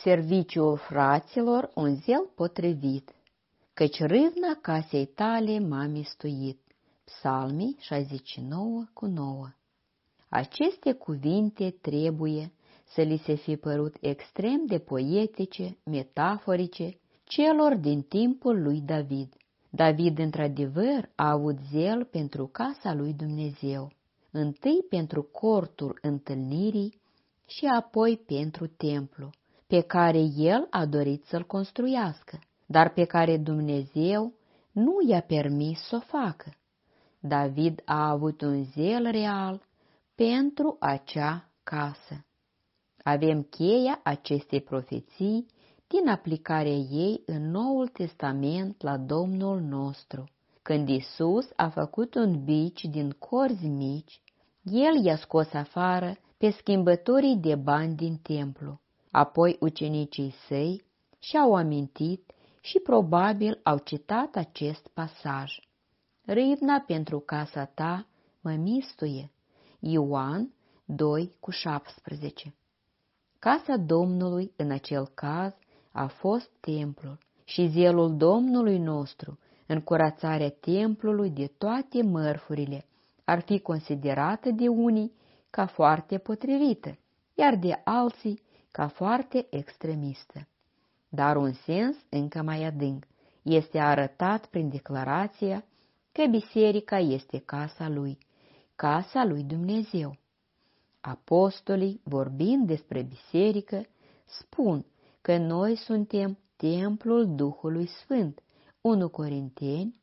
serviciul fraților un zel potrivit, căci râvna casei tale m-a mistuit. Psalmii 69:9. Aceste cuvinte trebuie să li se fi părut extrem de poetice, metaforice, celor din timpul lui David. David, într-adevăr, a avut zel pentru casa lui Dumnezeu, întâi pentru cortul întâlnirii și apoi pentru templu, pe care el a dorit să-l construiască, dar pe care Dumnezeu nu i-a permis să o facă. David a avut un zel real pentru acea casă. Avem cheia acestei profeții din aplicarea ei în Noul Testament la Domnul nostru. Când Iisus a făcut un bici din corzi mici, el i-a scos afară pe schimbătorii de bani din templu. Apoi ucenicii săi și-au amintit și probabil au citat acest pasaj. Râvna pentru casa ta mă mistuie. Ioan 2:17. Casa Domnului în acel caz a fost templul și zelul Domnului nostru în curățarea templului de toate mărfurile ar fi considerată de unii ca foarte potrivită, iar de alții ca foarte extremistă. Dar un sens încă mai adânc este arătat prin declarația că biserica este casa lui Dumnezeu. Apostolii, vorbind despre biserică, spun că noi suntem templul Duhului Sfânt, 1 Corinteni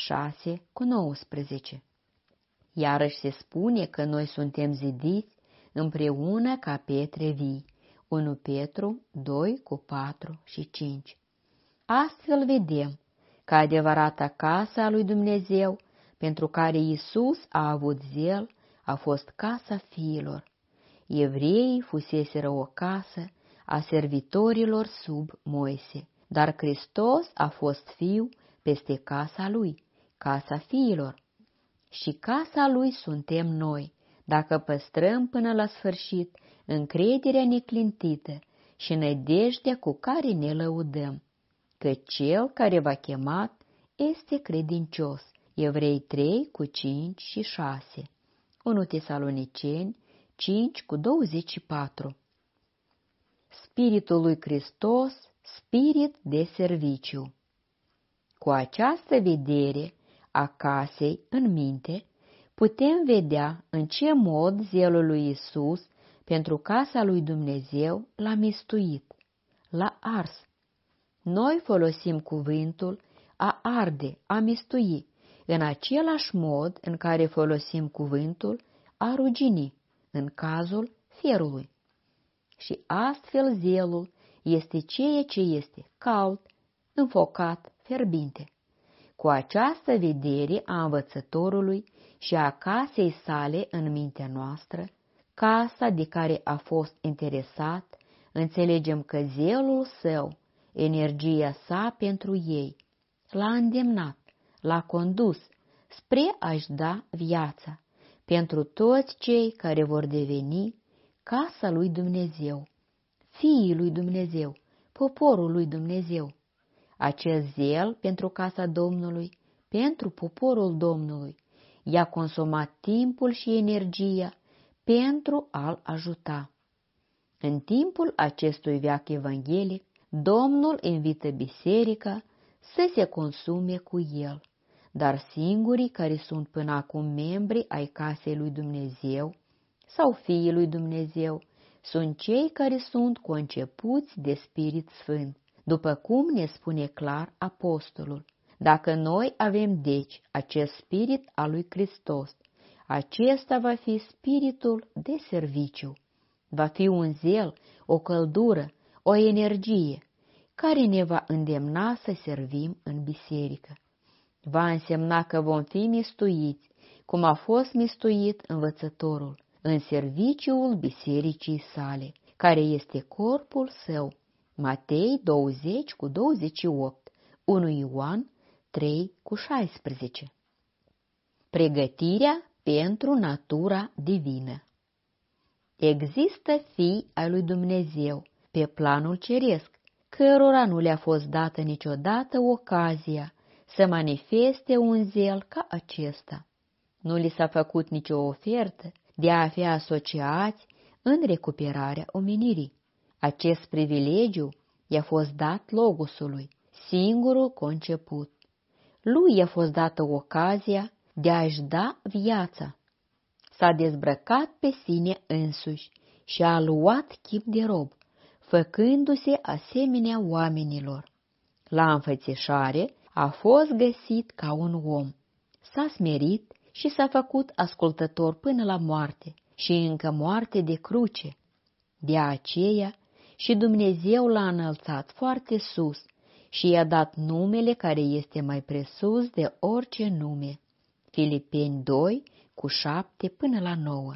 6:19. Iarăși se spune că noi suntem zidiți împreună ca pietre vii, 1 Petru 2:4 și 5. Astfel vedem că adevărata casa a lui Dumnezeu, pentru care Iisus a avut zel, a fost casa fiilor. Evreii fuseseră o casă a servitorilor sub Moise, dar Hristos a fost fiu peste casa lui, casa fiilor. Și casa lui suntem noi, dacă păstrăm până la sfârșit încrederea neclintită și nădejdea cu care ne lăudăm, că cel care v-a chemat este credincios. Evrei 3:5 și 6, 1 Tesaloniceni 5:24. Spiritul lui Hristos, spirit de serviciu. Cu această vedere a casei în minte, putem vedea în ce mod zelul lui Iisus pentru casa lui Dumnezeu l-a mistuit, l-a ars. Noi folosim cuvântul a arde, a mistui, în același mod în care folosim cuvântul a rugini, în cazul fierului. Și astfel zelul este ceea ce este cald, înfocat, fierbinte. Cu această vedere a învățătorului și a casei sale în mintea noastră, casa de care a fost interesat, înțelegem că zelul său, energia sa pentru ei, l-a îndemnat, l-a condus spre a-și da viața pentru toți cei care vor deveni casa lui Dumnezeu, fiii lui Dumnezeu, poporul lui Dumnezeu. Acest zel pentru casa Domnului, pentru poporul Domnului, i-a consumat timpul și energia pentru a-l ajuta. În timpul acestui veac evanghelic, Domnul invită biserica să se consume cu el, dar singurii care sunt până acum membri ai casei lui Dumnezeu sau fiii lui Dumnezeu sunt cei care sunt concepuți de Spirit Sfânt, după cum ne spune clar apostolul. Dacă noi avem deci acest spirit al lui Hristos, acesta va fi spiritul de serviciu, va fi un zel, o căldură, o energie, care ne va îndemna să servim în biserică. Va însemna că vom fi mistuiți, cum a fost mistuit învățătorul, în serviciul bisericii sale, care este corpul său. Matei 20:28, 1 Ioan 3:16. Pregătirea pentru natura divină. Există fii ai lui Dumnezeu pe planul ceresc, cărora nu le-a fost dată niciodată ocazia să manifeste un zel ca acesta. Nu li s-a făcut nicio ofertă de a fi asociați în recuperarea omenirii. Acest privilegiu i-a fost dat Logosului, singurul conceput. Lui i-a fost dată ocazia de a-și da viața. S-a dezbrăcat pe sine însuși și a luat chip de rob, făcându-se asemenea oamenilor. La înfățișare a fost găsit ca un om. S-a smerit și s-a făcut ascultător până la moarte și încă moarte de cruce. De aceea și Dumnezeu l-a înălțat foarte sus și i-a dat numele care este mai presus de orice nume. Filipeni 2, cu 7 până la 9.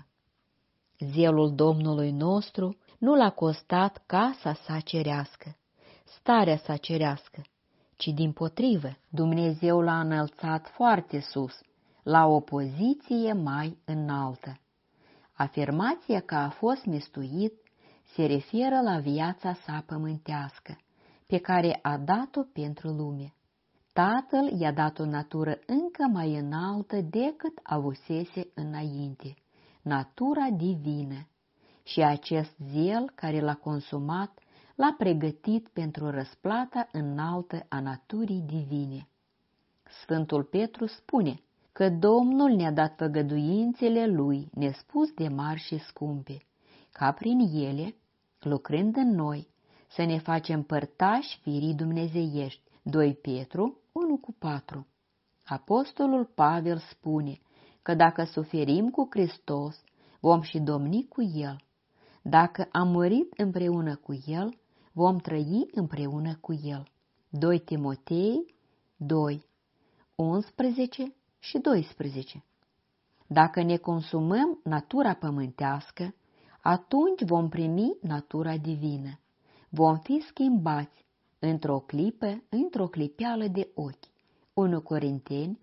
Zelul Domnului nostru nu l-a costat casa sa cerească, starea sa cerească, ci dimpotrivă, Dumnezeu l-a înălțat foarte sus, la o poziție mai înaltă. Afirmația că a fost mistuit se referă la viața sa pământească, pe care a dat-o pentru lume. Tatăl i-a dat o natură încă mai înaltă decât avusese înainte, natura divină, și acest zel care l-a consumat l-a pregătit pentru răsplata înaltă a naturii divine. Sfântul Petru spune că Domnul ne-a dat făgăduințele Lui nespus de mari și scumpe, ca prin ele, lucrând în noi, să ne facem părtași firii dumnezeiești. 2 Petru 1:4. Apostolul Pavel spune că dacă suferim cu Hristos, vom și domni cu El. Dacă am murit împreună cu El, vom trăi împreună cu El. 2 Timotei 2, 11 și 12. Dacă ne consumăm natura pământească, atunci vom primi natura divină. Vom fi schimbați într-o clipă, într-o clipeală de ochi. 1 Corinteni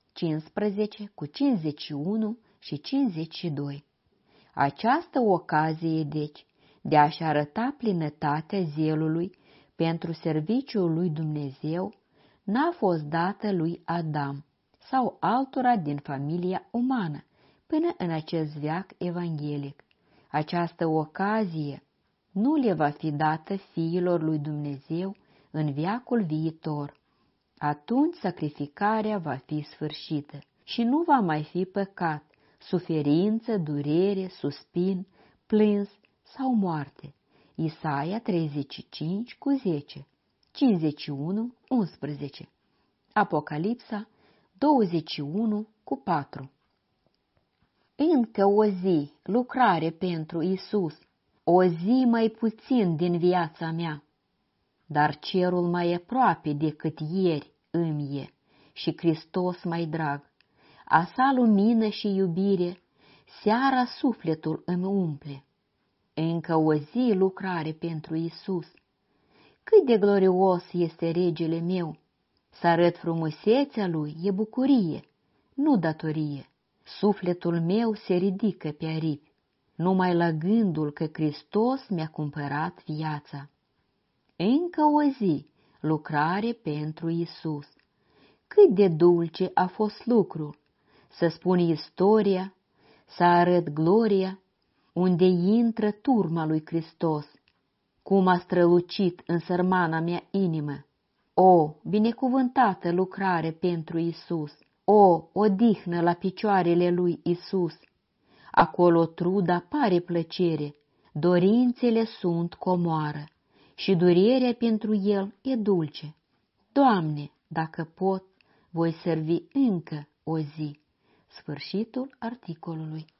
15 cu 51 și 52. Această ocazie, deci, de a-și arăta plinătatea zelului pentru serviciul lui Dumnezeu, n-a fost dată lui Adam sau altora din familia umană până în acest veac evanghelic. Această ocazie nu le va fi dată fiilor lui Dumnezeu în veacul viitor. Atunci sacrificarea va fi sfârșită și nu va mai fi păcat, suferință, durere, suspin, plâns sau moarte. Isaia 35 cu 10, 51, 11. Apocalipsa 21 cu 4. Încă o zi, lucrare pentru Isus, o zi mai puțin din viața mea, dar cerul mai aproape decât ieri îmi e și Hristos mai drag. A sa lumină și iubire, seara sufletul îmi umple. Încă o zi lucrare pentru Isus. Cât de glorios este regele meu! Să arăt frumusețea lui e bucurie, nu datorie. Sufletul meu se ridică pe aripi, numai la gândul că Hristos mi-a cumpărat viața. Încă o zi, lucrare pentru Isus. Cât de dulce a fost lucrul, să spun istoria, să arăt gloria, unde intră turma lui Hristos, cum a strălucit în sărmana mea inimă. O, binecuvântată lucrare pentru Isus! O, odihnă la picioarele lui Isus! Acolo truda pare plăcere, dorințele sunt comoară și durerea pentru el e dulce. Doamne, dacă pot, voi servi încă o zi. Sfârșitul articolului.